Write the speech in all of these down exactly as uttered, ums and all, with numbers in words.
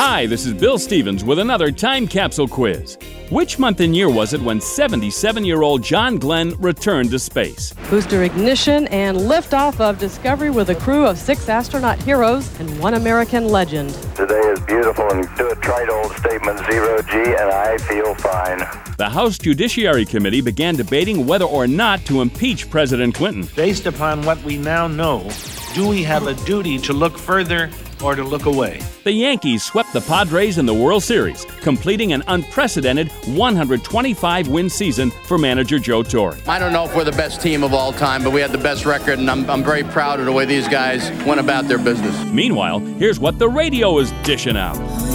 Hi, this is Bill Stevens with another time capsule quiz. Which month and year was it when seventy-seven-year-old John Glenn returned to space? Booster ignition and liftoff of Discovery with a crew of six astronaut heroes and one American legend. Today is beautiful and do a trite old statement, zero G, and I feel fine. The House Judiciary Committee began debating whether or not to impeach President Clinton. Based upon what we now know, do we have a duty to look further or to look away? The Yankees swept the Padres in the World Series, completing an unprecedented one hundred twenty-five win season for manager Joe Torre. I don't know if we're the best team of all time, but we had the best record, and I'm, I'm very proud of the way these guys went about their business. Meanwhile, here's what the radio is dishing out.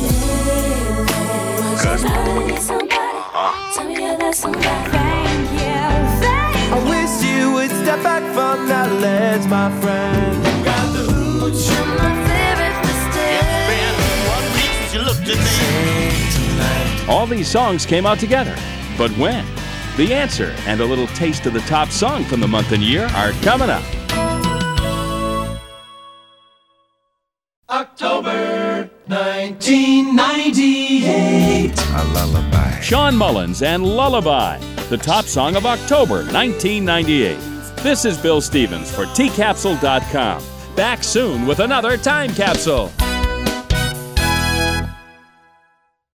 I wish you would step back from that ledge, my friend. Got the hooch from my favorite mistake. You looked at me. All these songs came out together, but when? The answer and a little taste of the top song from the month and year are coming up. October nineteen ninety-eight. A lullaby. Sean Mullins and Lullaby, the top song of October nineteen ninety-eight. This is Bill Stevens for T Capsule dot com. Back soon with another time capsule.